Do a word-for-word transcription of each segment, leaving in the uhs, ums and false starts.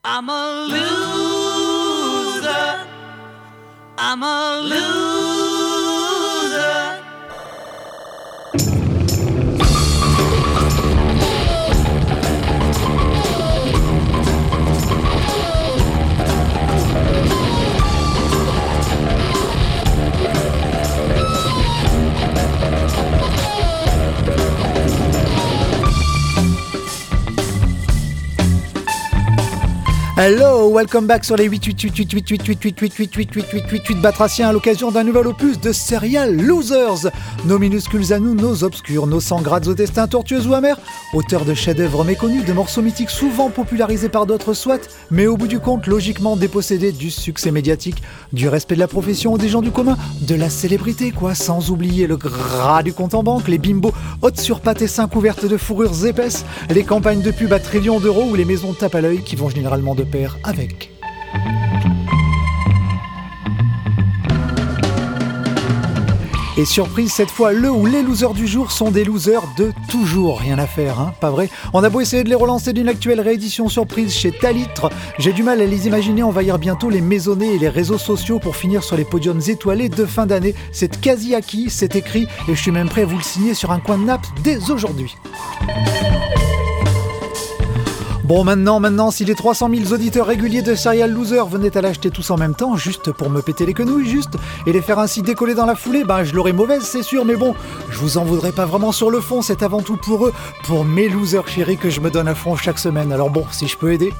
I'm a loser. I'm a loser. Hello, welcome back sur les huit huit huit huit huit huit huit huit huit huit huit huit huit huit batraciens à l'occasion d'un nouvel opus de Serial Losers. Nos minuscules à nous, nos obscurs, nos sangs grades au destin tortueux ou amer, auteurs de chefs-d'œuvre méconnus, de morceaux mythiques souvent popularisés par d'autres soit, mais au bout du compte logiquement dépossédés du succès médiatique, du respect de la profession des gens du commun, de la célébrité quoi, sans oublier le gras du compte en banque, les bimbos hautes sur pattes et seins couvertes de fourrures épaisses, les campagnes de pub à trillions d'euros ou les maisons tape à l'œil qui vont généralement de pair avec. Et surprise, cette fois, le ou les losers du jour sont des losers de toujours. Rien à faire, hein, pas vrai? On a beau essayer de les relancer d'une actuelle réédition surprise chez Talitre, j'ai du mal à les imaginer envahir bientôt les maisonnées et les réseaux sociaux pour finir sur les podiums étoilés de fin d'année. C'est quasi acquis, c'est écrit, et je suis même prêt à vous le signer sur un coin de nappe dès aujourd'hui. Bon, maintenant, maintenant, si les trois cent mille auditeurs réguliers de Serial Loser venaient à l'acheter tous en même temps, juste pour me péter les quenouilles, juste, et les faire ainsi décoller dans la foulée, ben je l'aurais mauvaise, c'est sûr, mais bon, je vous en voudrais pas vraiment sur le fond, c'est avant tout pour eux, pour mes losers chéris que je me donne à fond chaque semaine. Alors bon, si je peux aider...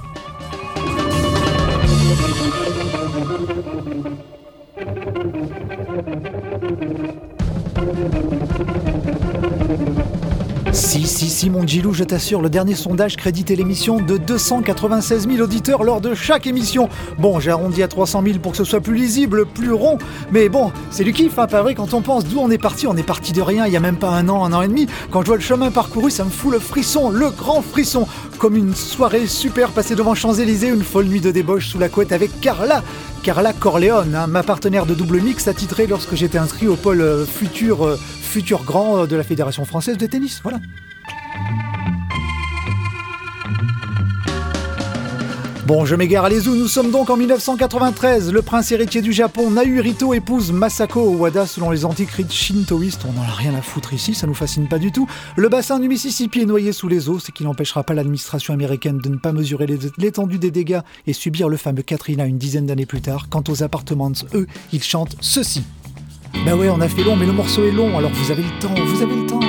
Si, si, si, mon Gilou, je t'assure, le dernier sondage créditait l'émission de deux cent quatre-vingt-seize mille auditeurs lors de chaque émission. Bon, j'ai arrondi à trois cent mille pour que ce soit plus lisible, plus rond, mais bon, c'est du kiff, hein, pas vrai, quand on pense d'où on est parti, on est parti de rien, il y a même pas un an, un an et demi. Quand je vois le chemin parcouru, ça me fout le frisson, le grand frisson, comme une soirée super passée devant Champs-Élysées, une folle nuit de débauche sous la couette avec Carla. Carla Corleone, hein, ma partenaire de double mix attitrée lorsque j'étais inscrit au pôle euh, futur, euh, futur grand euh, de la Fédération Française de Tennis, voilà. Bon, je m'égare, allez où nous sommes donc en dix-neuf cent quatre-vingt-treize. Le prince héritier du Japon, Naruhito, épouse Masako Owada selon les antiques rites shintoïstes. On n'en a rien à foutre ici, ça nous fascine pas du tout. Le bassin du Mississippi est noyé sous les eaux, ce qui n'empêchera pas l'administration américaine de ne pas mesurer l'étendue des dégâts et subir le fameux Katrina une dizaine d'années plus tard. Quant aux Apartments, eux, ils chantent ceci. Bah ouais, on a fait long, mais le morceau est long, alors vous avez le temps, vous avez le temps.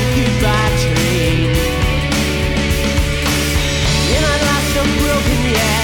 Yeah.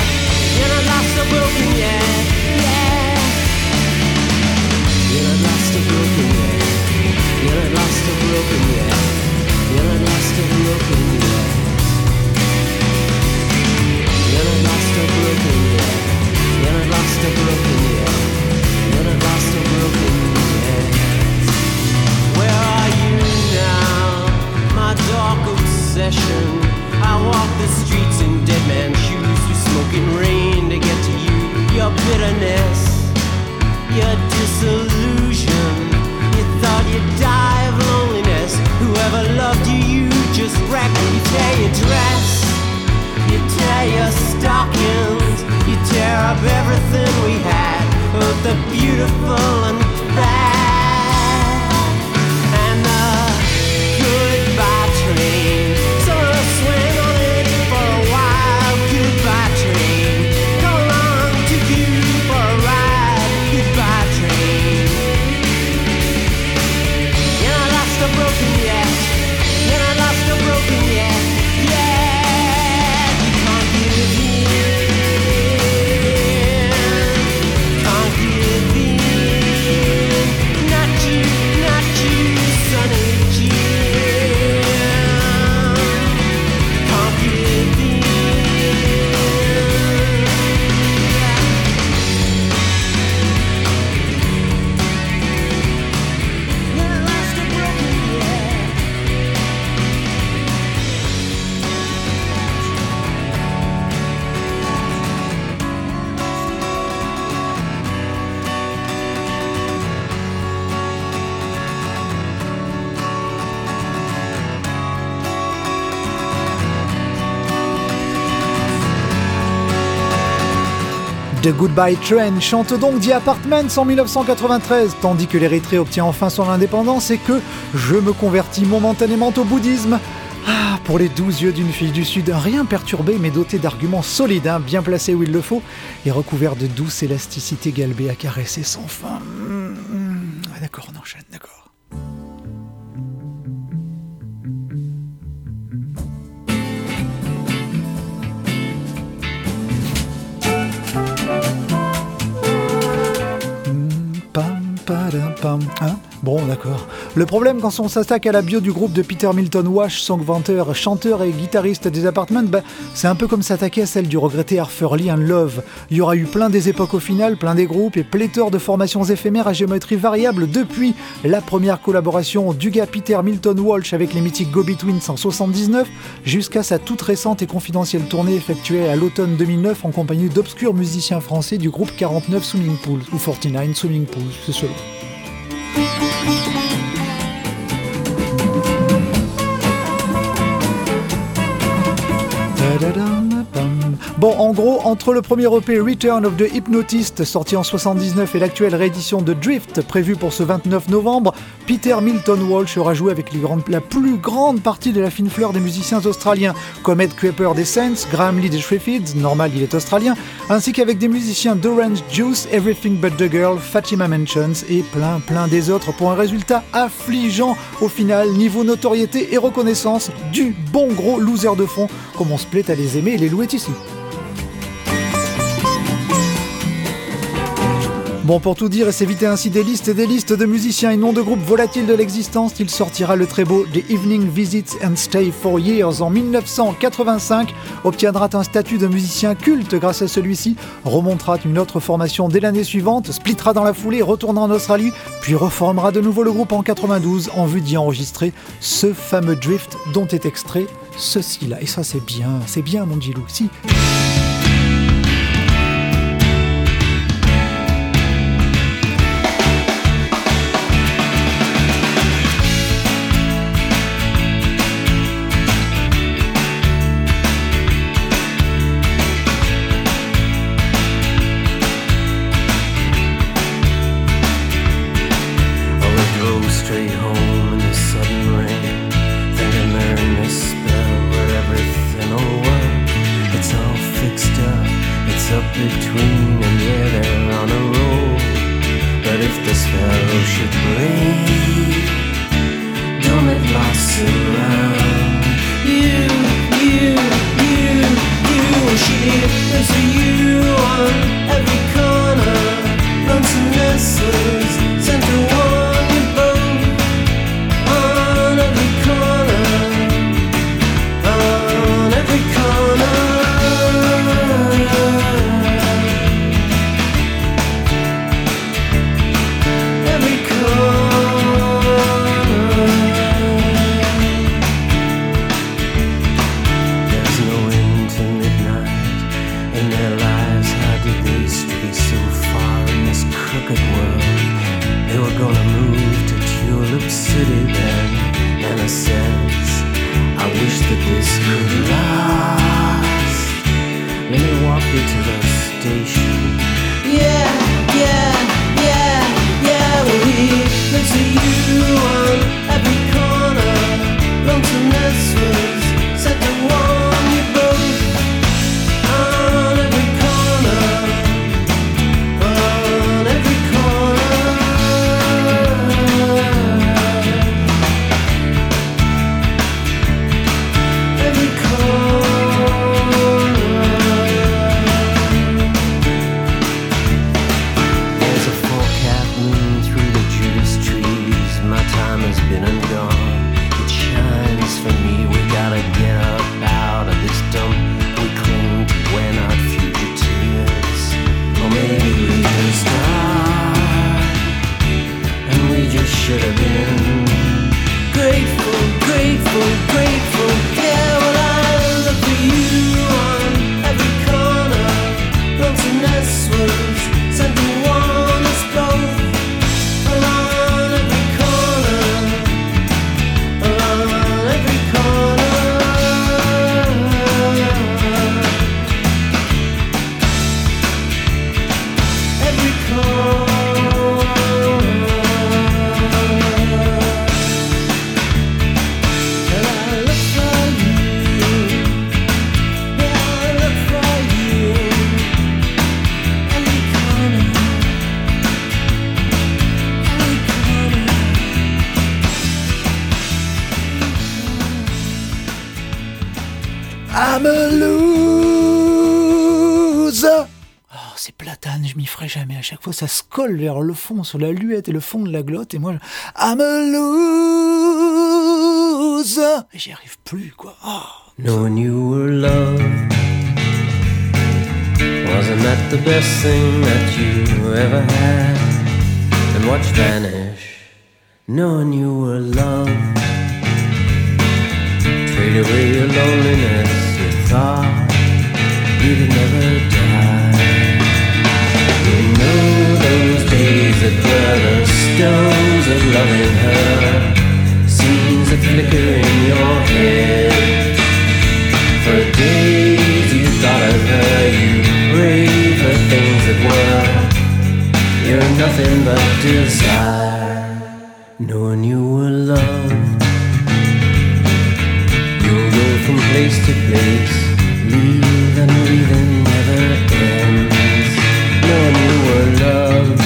bitterness, your disillusion. You thought you'd die of loneliness. Whoever loved you, you just wrecked. You tear your dress, you tear your stockings, you tear up everything we had, both the beautiful and bad. And the goodbye train, so we'll swing on it for a while. Goodbye train, come along, take you for a ride. Goodbye train. You're not lost or broken yet. You're not lost or broken yet. Yeah, you can't give in. Can't give in. Not you, not you, Sonny Jim. Can't give in. You're not lost or broken yet. The Goodbye Train chante donc The Apartments en dix-neuf cent quatre-vingt-treize, tandis que l'Érythrée obtient enfin son indépendance et que je me convertis momentanément au bouddhisme. Ah, pour les douze yeux d'une fille du Sud, rien perturbé mais doté d'arguments solides, hein, bien placés où il le faut, et recouvert de douce élasticité galbée à caresser sans fin. Mmh, mmh. Ah, d'accord, on enchaîne, d'accord. Hein, bon, d'accord. Le problème quand on s'attaque à la bio du groupe de Peter Milton Wash, songwriter, chanteur et guitariste des Apartments, bah, c'est un peu comme s'attaquer à celle du regretté Arthur Lee and Love. Il y aura eu plein des époques au final, plein des groupes et pléthore de formations éphémères à géométrie variable depuis la première collaboration du gars Peter Milton Walsh avec les mythiques Go-Betweens en soixante-dix-neuf jusqu'à sa toute récente et confidentielle tournée effectuée à l'automne deux mille neuf en compagnie d'obscurs musiciens français du groupe quarante-neuf Swimming Pools ou quarante-neuf Swimming Pools, c'est selon. Bon, en gros, entre le premier E P Return of the Hypnotist sorti en soixante-dix-neuf et l'actuelle réédition de Drift prévue pour ce vingt-neuf novembre, Peter Milton Walsh aura joué avec les grandes, la plus grande partie de la fine fleur des musiciens australiens, comme Ed Kuiper des Saints, Graham Lee des Sheffields, normal il est australien, ainsi qu'avec des musiciens d'Orange Juice, Everything But The Girl, Fatima Mansions et plein plein des autres pour un résultat affligeant au final, niveau notoriété et reconnaissance du bon gros loser de fond, comme on se plaît à les aimer et les louer ici. Bon, pour tout dire et s'éviter ainsi des listes et des listes de musiciens et noms de groupes volatiles de l'existence, il sortira le très beau The Evening Visits and Stay for Years en dix-neuf cent quatre-vingt-cinq, obtiendra un statut de musicien culte grâce à celui-ci, remontera une autre formation dès l'année suivante, splittera dans la foulée, retournera en Australie, puis reformera de nouveau le groupe en quatre-vingt-douze en vue d'y enregistrer ce fameux Drift dont est extrait ceci-là. Et ça c'est bien, c'est bien mon Gilou, si... Thinking they're in this spell where everything will work. It's all city then, and I says, I wish that this could last. Let me walk you to the station. Yeah, yeah, yeah, yeah. Well, he looks at you on every corner. Lonesomeness was said to warn you both. On every corner, on every corner. Every corner. There's a fort captain through the Judas trees. My time has been and gone. It shines for me. We gotta get up out of this dump. We cling to we're not fugitives. Or maybe we just died, and we just should have been grateful, grateful, grateful. Yeah, well, I look for you on every corner. Lonesomeness was sent to warn us both. Along every corner, along every corner. Every corner. And I look for you. Yeah, I look for you. Every corner. Every corner. I'm a loser. Oh, c'est platane, je m'y ferai jamais. À chaque fois, ça se colle vers le fond, sur la luette et le fond de la glotte. Et moi, je... I'm a loser. Et j'y arrive plus, quoi. Oh. Knowing you were loved, wasn't that the best thing that you ever had? And watch vanish, knowing you were loved. Trade away your loneliness, you thought you'd never die. You know those days that were the stones of loving her, scenes that flicker in your head. For days you thought of her, you prayed for things that were. You're nothing but desire, knowing you were loved. You'll go from place to place, leave and leaving never ends. Knowing you were loved,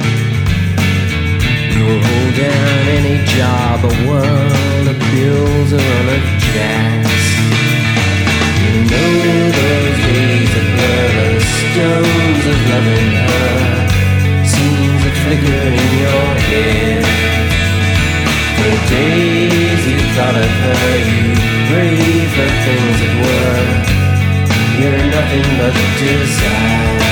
you'll hold down any job, a world of bills or run of jazz. You know those days that were the stones of loving her, scenes that flicker in your head. For days you thought of her, you prayed for things that were. You're nothing but desire.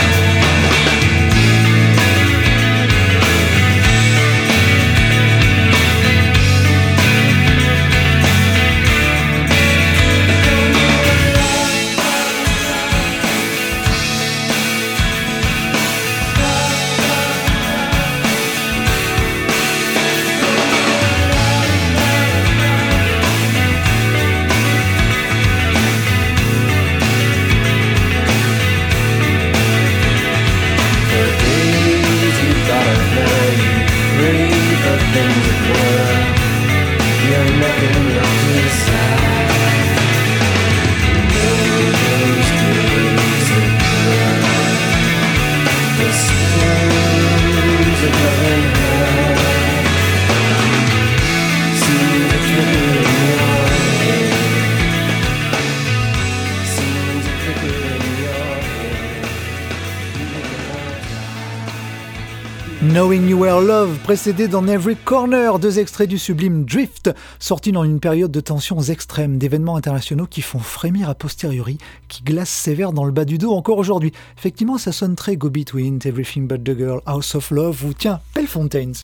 Knowing You Were Love, précédé dans Every Corner, deux extraits du sublime Drift, sortis dans une période de tensions extrêmes, d'événements internationaux qui font frémir a posteriori, qui glacent sévère dans le bas du dos encore aujourd'hui. Effectivement, ça sonne très Go Between, Everything But The Girl, House of Love ou tiens, Bellefontaines.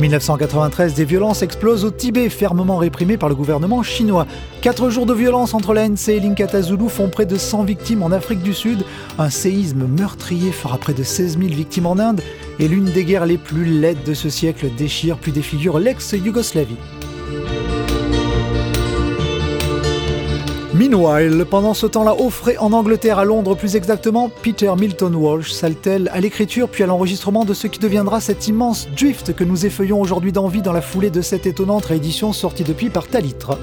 dix-neuf cent quatre-vingt-treize, des violences explosent au Tibet, fermement réprimées par le gouvernement chinois. Quatre jours de violence entre l'A N C et l'Inkatha Zulu font près de cent victimes en Afrique du Sud. Un séisme meurtrier fera près de seize mille victimes en Inde. Et l'une des guerres les plus laides de ce siècle déchire puis défigure l'ex-Yougoslavie. Meanwhile, pendant ce temps-là, au frais en Angleterre, à Londres plus exactement, Peter Milton Walsh s'attelle à l'écriture puis à l'enregistrement de ce qui deviendra cet immense Drift que nous effeuillons aujourd'hui d'envie dans la foulée de cette étonnante réédition sortie depuis par Talitre.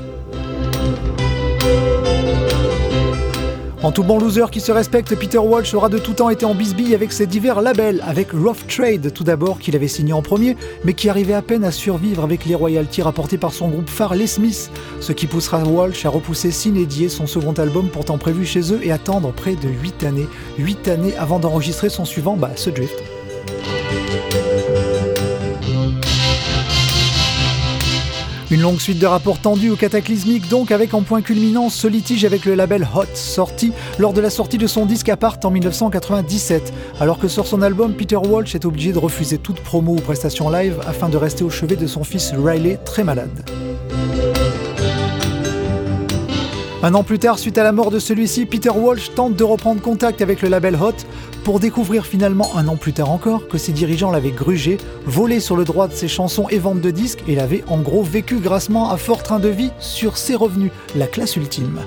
En tout bon loser qui se respecte, Peter Walsh aura de tout temps été en bisbille avec ses divers labels, avec Rough Trade tout d'abord qu'il avait signé en premier, mais qui arrivait à peine à survivre avec les royalties rapportées par son groupe phare les Smiths, ce qui poussera Walsh à repousser sine die son second album pourtant prévu chez eux et attendre près de huit années, huit années avant d'enregistrer son suivant, bah ce Drift. Une longue suite de rapports tendus ou cataclysmiques donc, avec en point culminant ce litige avec le label Hot, sorti lors de la sortie de son disque Apart en dix-neuf cent quatre-vingt-dix-sept. Alors que sur son album, Peter Walsh est obligé de refuser toute promo ou prestation live afin de rester au chevet de son fils Riley, très malade. Un an plus tard, suite à la mort de celui-ci, Peter Walsh tente de reprendre contact avec le label Hot pour découvrir finalement, un an plus tard encore, que ses dirigeants l'avaient grugé, volé sur le droit de ses chansons et ventes de disques, et l'avaient en gros vécu grassement à fort train de vie sur ses revenus, la classe ultime.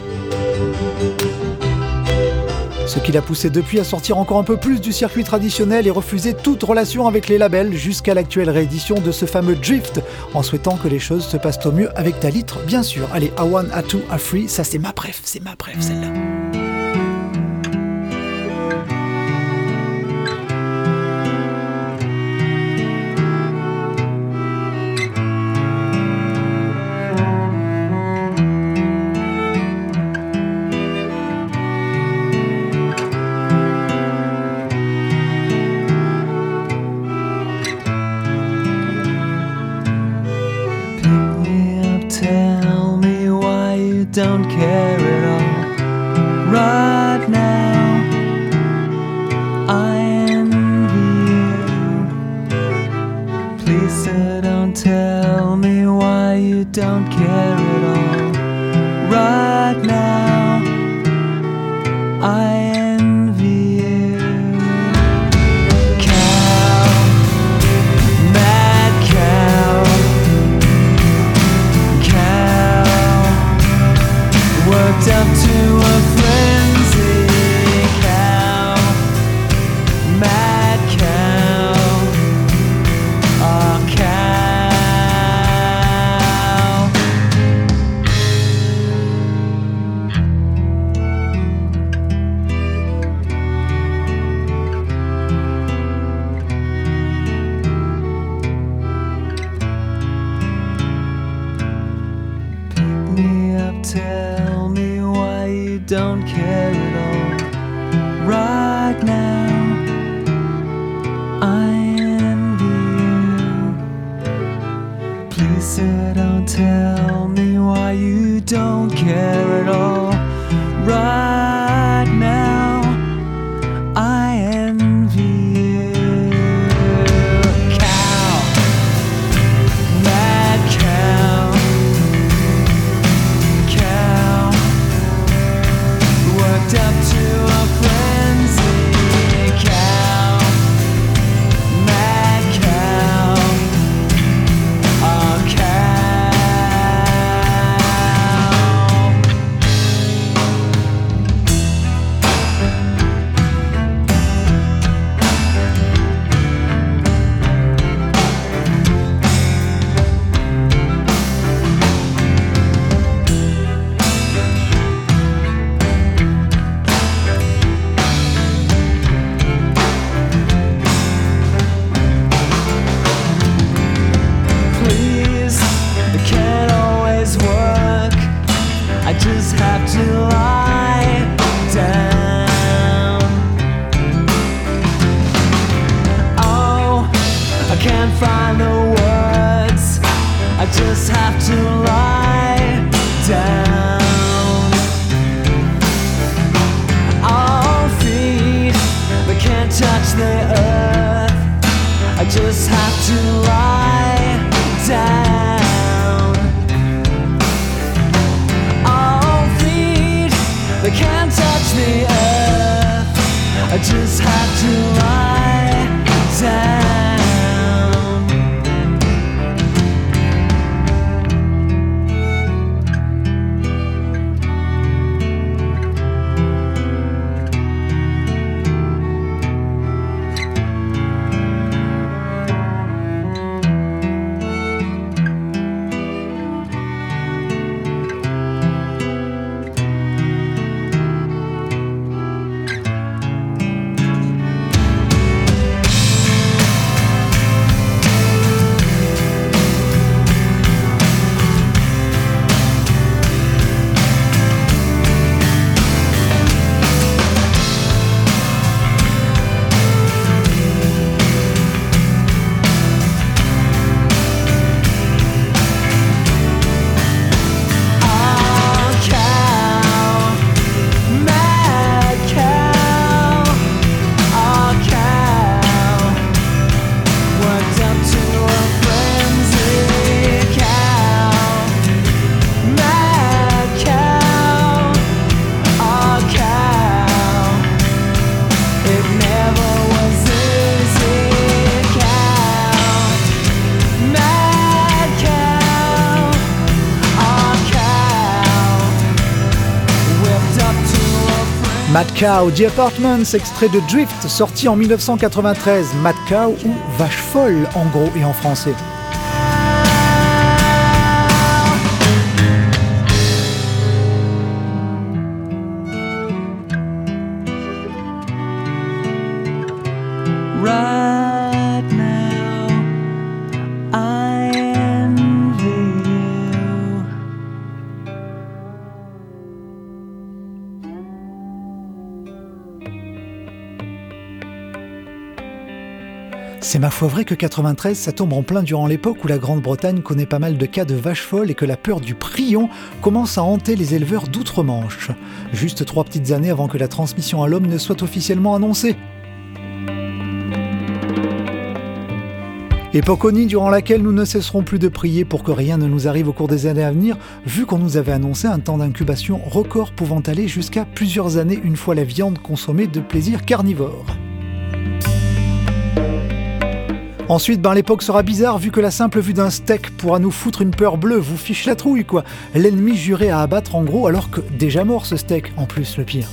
Ce qui l'a poussé depuis à sortir encore un peu plus du circuit traditionnel et refuser toute relation avec les labels jusqu'à l'actuelle réédition de ce fameux Drift, en souhaitant que les choses se passent au mieux avec Talitre, bien sûr. Allez, A one, A two, A three, ça c'est ma préf, c'est ma préf celle-là. Don't care at all right now. I envy you. Please sir, don't tell me why you don't care at all right now. I envy you. Cow, mad cow, cow, worked up to a frenzy. Cow, mad cow, oh cow. Pick me up, tell me why you don't care at all right now. I envy you. Please sir, don't tell me why you don't care at all right now. I envy you. Cow, mad cow, cow, worked up to a frenzy. Cow, mad cow, oh cow. Please, it can't always work. I just have to lie down. Oh, I can't find the words. I just have to lie down. All feet, they can't touch the earth. I just have to lie I can't touch the earth, I just have to lie down. Mad Cow, The Apartments, extrait de Drift, sorti en dix-neuf cent quatre-vingt-treize. Mad Cow ou Vache folle en gros et en français. Right now, I envy you. C'est ma foi vrai que quatre-vingt-treize, ça tombe en plein durant l'époque où la Grande-Bretagne connaît pas mal de cas de vaches folles et que la peur du prion commence à hanter les éleveurs d'outre-Manche. Juste trois petites années avant que la transmission à l'homme ne soit officiellement annoncée. Époque honnie durant laquelle nous ne cesserons plus de prier pour que rien ne nous arrive au cours des années à venir, vu qu'on nous avait annoncé un temps d'incubation record pouvant aller jusqu'à plusieurs années une fois la viande consommée de plaisir carnivore. Ensuite, ben l'époque sera bizarre vu que la simple vue d'un steak pourra nous foutre une peur bleue, vous fiche la trouille quoi. L'ennemi juré à abattre en gros alors que déjà mort ce steak, en plus le pire.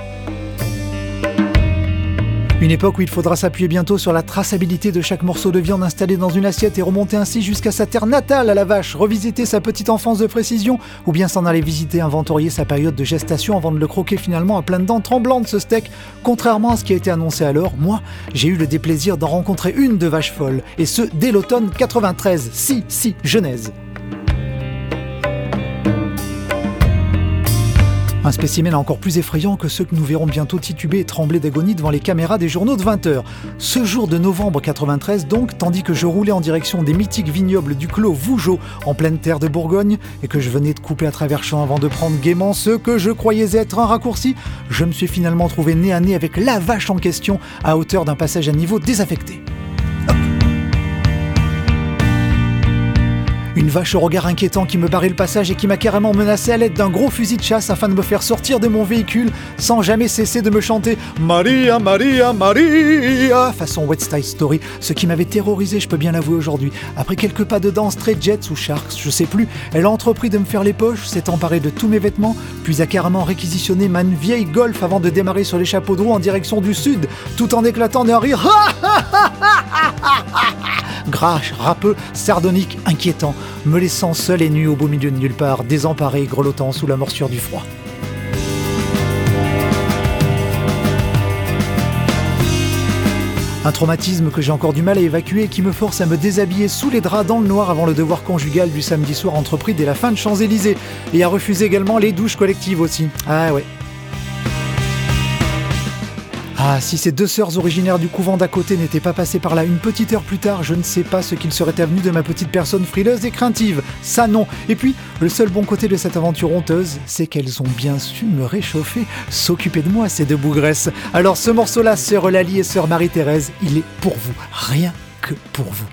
Une époque où il faudra s'appuyer bientôt sur la traçabilité de chaque morceau de viande installé dans une assiette et remonter ainsi jusqu'à sa terre natale à la vache, revisiter sa petite enfance de précision, ou bien s'en aller visiter, inventorier sa période de gestation avant de le croquer finalement à pleines dents tremblantes ce steak. Contrairement à ce qui a été annoncé alors, moi, j'ai eu le déplaisir d'en rencontrer une de vache folle, et ce dès l'automne quatre-vingt-treize, si, si, Genèse. Un spécimen encore plus effrayant que ceux que nous verrons bientôt tituber et trembler d'agonie devant les caméras des journaux de vingt heures. Ce jour de novembre quatre-vingt-treize donc, tandis que je roulais en direction des mythiques vignobles du Clos Vougeot en pleine terre de Bourgogne et que je venais de couper à travers champs avant de prendre gaiement ce que je croyais être un raccourci, je me suis finalement trouvé nez à nez avec la vache en question à hauteur d'un passage à niveau désaffecté. Une vache au regard inquiétant qui me barrait le passage et qui m'a carrément menacé à l'aide d'un gros fusil de chasse afin de me faire sortir de mon véhicule sans jamais cesser de me chanter « Maria, Maria, Maria » façon West Side Story, ce qui m'avait terrorisé, je peux bien l'avouer aujourd'hui. Après quelques pas de danse Stray Jets ou Sharks, je sais plus, elle a entrepris de me faire les poches, s'est emparée de tous mes vêtements, puis a carrément réquisitionné ma vieille Golf avant de démarrer sur les chapeaux de roue en direction du sud, tout en éclatant d'un rire grache, râpeux, sardonique, inquiétant, me laissant seul et nu au beau milieu de nulle part, désemparé, grelottant sous la morsure du froid. Un traumatisme que j'ai encore du mal à évacuer et qui me force à me déshabiller sous les draps dans le noir avant le devoir conjugal du samedi soir entrepris dès la fin de Champs-Élysées, et à refuser également les douches collectives aussi. Ah ouais. Ah, si ces deux sœurs originaires du couvent d'à côté n'étaient pas passées par là une petite heure plus tard, je ne sais pas ce qu'il serait advenu de ma petite personne frileuse et craintive. Ça non. Et puis, le seul bon côté de cette aventure honteuse, c'est qu'elles ont bien su me réchauffer, s'occuper de moi, ces deux bougresses. Alors ce morceau-là, sœur Eulalie et sœur Marie-Thérèse, il est pour vous. Rien que pour vous.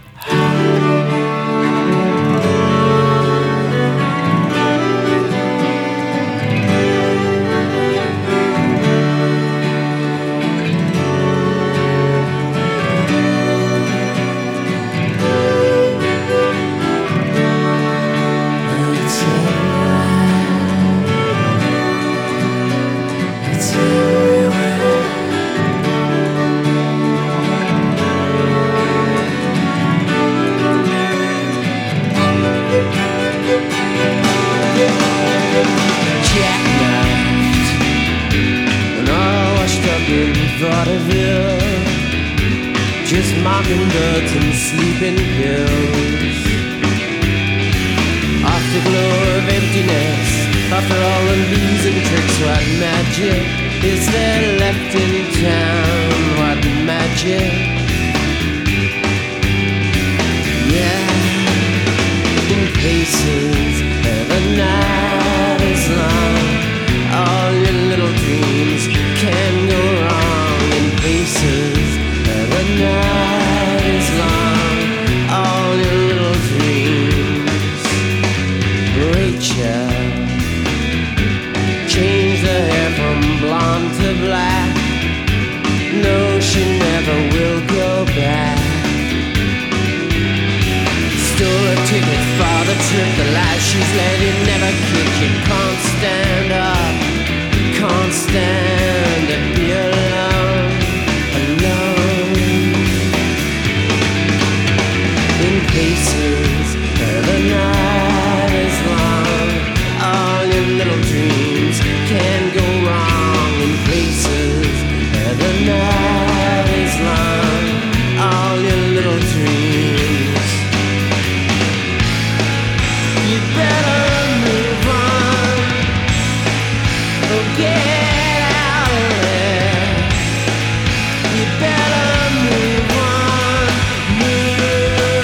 Just mockingbirds and sleeping pills. Afterglow of emptiness. After all the lies and tricks, what magic is there left in town? What magic? Yeah, in places where the night is long, all your little dreams can go wrong. In places where the night is long, all your little dreams. Rachel changed her hair from blonde to black. No, she never will go back. Stole a ticket for the trip. The life she's led, you never kick. You can't stand up, can't stand to be alone, alone. In places where the night is long, all your little dreams can go wrong. In places where the night is long, all your little dreams. You better move on, or get out of there. You better move on, move.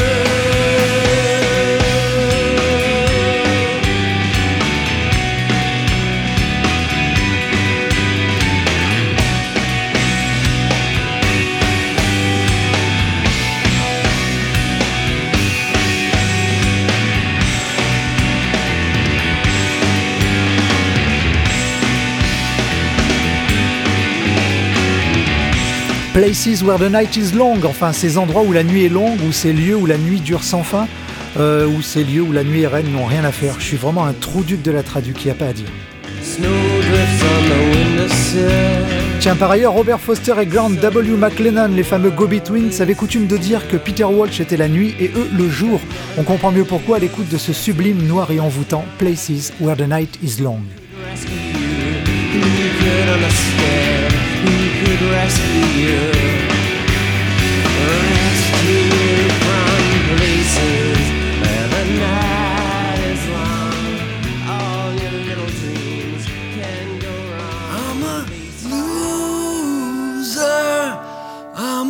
Places where the night is long, enfin ces endroits où la nuit est longue, ou ces lieux où la nuit dure sans fin, euh, ou ces lieux où la nuit est reine, n'ont rien à faire. Je suis vraiment un trou duc de la traduc, il n'y a pas à dire. Tiens, par ailleurs, Robert Foster et Grant W. McLennan, les fameux Go-Betweens, avaient coutume de dire que Peter Walsh était la nuit et eux le jour. On comprend mieux pourquoi à l'écoute de ce sublime noir et envoûtant Places where the night is long. Who could rescue you? Rescue you from places where the night is long. All your little dreams can go wrong. I'm a loser. I'm a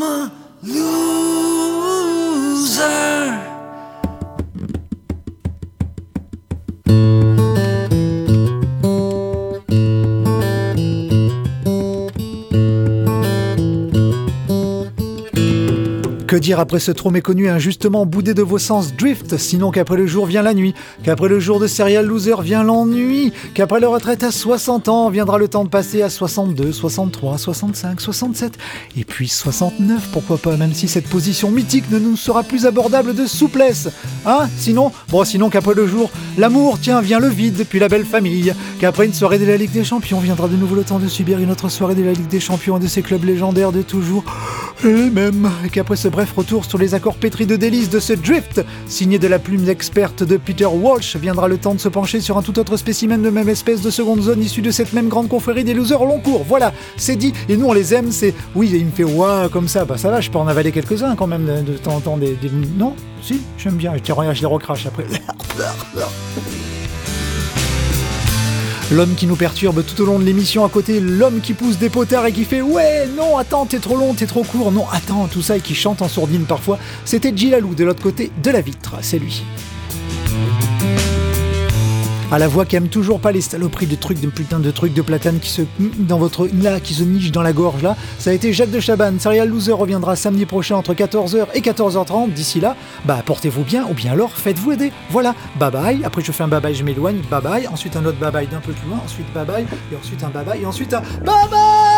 loser. Que dire après ce trop méconnu et injustement boudé de vos sens Drift, sinon qu'après le jour vient la nuit, qu'après le jour de Serial Loser vient l'ennui, qu'après la retraite à soixante ans viendra le temps de passer à soixante-deux, soixante-trois, soixante-cinq, soixante-sept et puis soixante-neuf, pourquoi pas, même si cette position mythique ne nous sera plus abordable de souplesse. Hein, sinon, bon, sinon qu'après le jour, l'amour, tiens, vient le vide, puis la belle famille, qu'après une soirée de la Ligue des Champions viendra de nouveau le temps de subir une autre soirée de la Ligue des Champions et de ces clubs légendaires de toujours, et même, et qu'après ce bref retour sur les accords pétris de délices de ce Drift, signé de la plume experte de Peter Walsh, viendra le temps de se pencher sur un tout autre spécimen de même espèce de seconde zone issu de cette même grande confrérie des losers long cours. Voilà, c'est dit, et nous on les aime, c'est... Oui, il me fait ouah comme ça, bah ça va, je peux en avaler quelques-uns quand même de, de temps en temps, des, des... Non, si, j'aime bien, tiens, regarde, je les recrache après. L'homme qui nous perturbe tout au long de l'émission, à côté, l'homme qui pousse des potards et qui fait « Ouais, non, attends, t'es trop long, t'es trop court, non, attends », tout ça, et qui chante en sourdine parfois. C'était Gilalou, de l'autre côté de la vitre, c'est lui. À la voix qui aime toujours pas les saloperies de trucs, de putain de trucs de platane qui se dans votre là, qui se nichent dans la gorge là. Ça a été Jacques de Chabannes. Serial Loser reviendra samedi prochain entre quatorze heures et quatorze heures trente. D'ici là, bah portez-vous bien ou bien alors faites-vous aider. Voilà, bye bye. Après je fais un bye bye, je m'éloigne, bye bye. Ensuite un autre bye bye d'un peu plus loin. Ensuite bye bye et ensuite un bye bye et ensuite un bye bye.